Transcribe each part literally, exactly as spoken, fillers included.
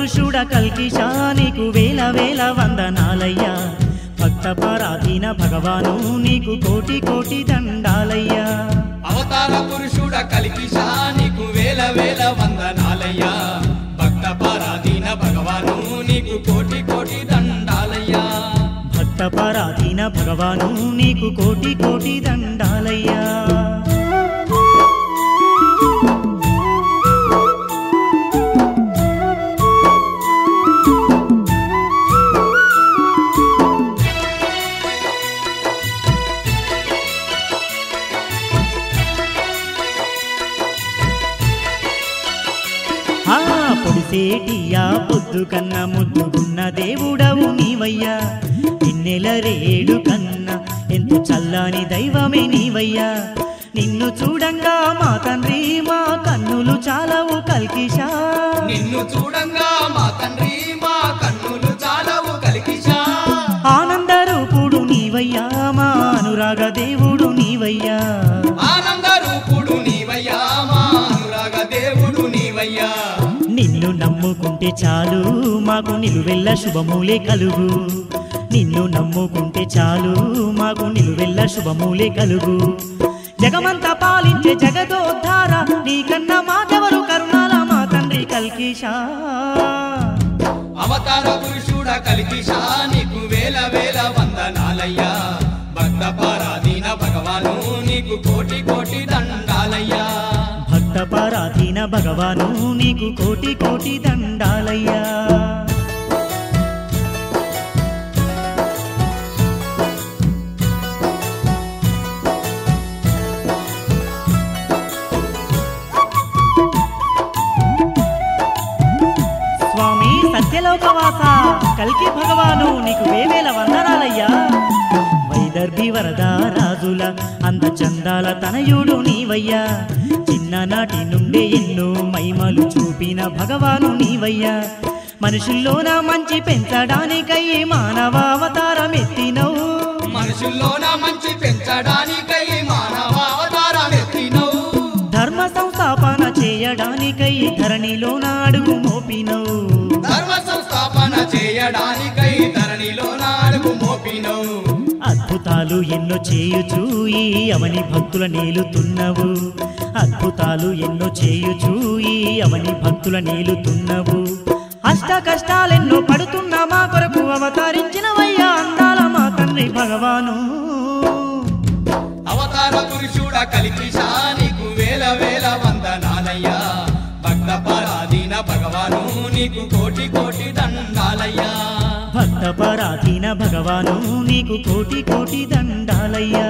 పురుషుడ కల్కిషా నీకు వేల వేల వందనాలయ్యా భక్త పరాధీన భగవాను నీకు కోటి కోటి దండాలయ్యా అవతార పురుషుడ కల్కిషా నీకు వేల వేల వందనాలయ్యా భక్త పరాధీన భగవాను నీకు కోటి కోటి దండాలయ్యా భక్త పరాధీన భగవాను నీకు కోటి కోటి దండాలయ్యా పొడిసేటియా పొద్దు కన్నా ముద్దుగున్న దేవుడవు నీవయ్యా నిన్నెల రేడు కన్నా ఎంతో చల్లని దైవమే నీవయ్యా నిన్ను చూడంగా మా తండ్రి మా కన్నులు చాలవు కల్కిషా నిన్ను చూడంగా మా తండ్రి మా కన్నులు చాలవు కల్కిషా ఆనంద రూపుడు నీవయ్యా మా అనురాగ దేవుడు నీవయ్యా ఆనంద రూపుడు నీవయ్యా మా అనురాగ దేవుడు నీవయ్యా నిన్ను నమ్ముకుంటే చాలు మాకు నిలువెల్ల శుభమూలే కలుగు నిన్ను నమ్ముకుంటే చాలు మాకు నిలువెల్ల శుభమూలే కలుగు జగమంతా పాలించే జగదోద్ధార నీకన్నా మాకెవరు కరుణాల మా తండ్రి కల్కిషా అవతార పురుషుడ కల్కిషా నీకు వేల వేల వందనాలయ్యా భక్త పరాధీన భగవాను నీకు కోటి కోటి దండాలయ్యా భక్త పరాధీన భగవాను నీకు కోటి కోటి దండాలయ్యా స్వామి సత్యలోకవాస కల్కి భగవాను నీకు వేవేల వందనాలయ్యా వైదర్భి వరద రాజుల అందచందాల తనయుడు నీవయ్యా చిన్ననాటి నుండే ఎన్నో మహిమలు చూపిన భగవాను నీవయ్యా మనుషుల్లోన మంచి పెంచడానికై మానవావతారం ఎత్తినవు మనుషుల్లోన మంచి పెంచడానికై మానవావతారం ఎత్తినవు ధర్మ సంస్థాపన చేయడానికై ధరణిలోన అడుగు మోపినవు ధర్మ సంస్థాపన చేయడానికై ధరణిలోన అడుగు మోపినవు అద్భుతాలు ఎన్నో చేయుచూ ఈ అవని భక్తుల నేలుతున్నవు అద్భుతాలు ఎన్నో చేయుచూ ఈ అవని భక్తుల నేలుతున్నవు అష్ట కష్టాలెన్నో పడుతున్న మా కొరకు అవతరించినవయ్యా అందాల మా తండ్రి భగవాను అవతార పురుషుడ కల్కిషా నీకు వేల వేల వందనాలయ్యా భక్త పరాధీన భగవాను నీకు కోటి కోటి దండాలయ్యా భక్త పరాధీన భగవాను నీకు కోటి కోటి దండాలయ్యా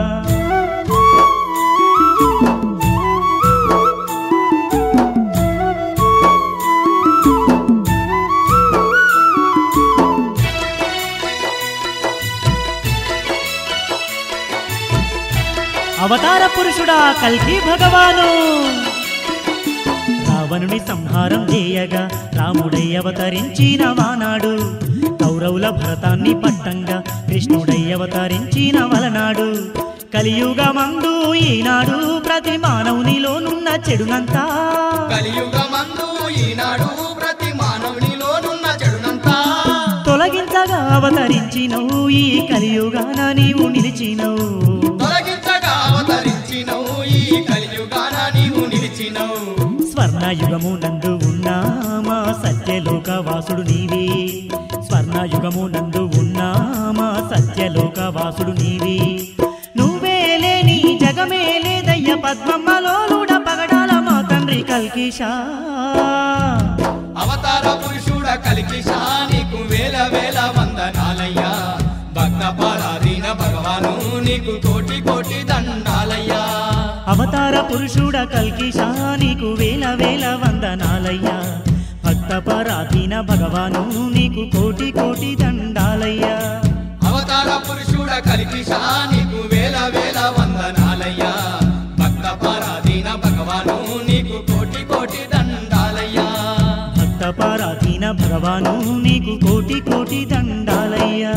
అవతార పురుషుడా కల్కి భగవాను రావణుని సంహారం చేయగా రాముడై అవతరించిన వానాడు కౌరవుల భరతాన్ని పట్టంగా కృష్ణుడై అవతరించిన వలనాడు కలియుగమందు ఈనాడు ప్రతి మానవునిలోనున్న చెడునంతా కలియుగమందు ఈనాడు ప్రతి మానవునిలోనున్న చెడునంతా తొలగించగా అవతరించినవు ఈ కలియుగాన నీవు నిలిచినవు తొలగించగా అవతరించినవు ఈ కలియుగాన నీవు నిలిచినవు స్వర్ణయుగము నందు ఉన్నా మా సత్యలోక వాసుడు నీవే స్వర్ణయుగము నందు ఉన్నా మా సత్యలోక వాసుడు నీవే నువ్వే లేని జగమే లేదయ్య పద్మమ్మలోలుడ పగడాల మా తండ్రి కల్కిషా అవతార పురుషుడ కల్కిషా నీకు వేల వేల వందనాలయ్యా భక్త పరాధీన భగవాను నీకు కోటి కోటి దండాలయ్యా అవతార పురుషుడ కల్కిషా నీకు వేల వేల వందనాలయ్యా భక్త పరాధీన భగవాను నీకు కోటి కోటి దండాలయ్యా అవతార పురుషుడ కల్కిషా నీకు వేల వేల వందనాలయ్యా భక్త పరాధీన భగవాను నీకు కోటి కోటి దండాలయ్యా భక్త పరాధీన భగవాను నీకు కోటి కోటి దండాలయ్యా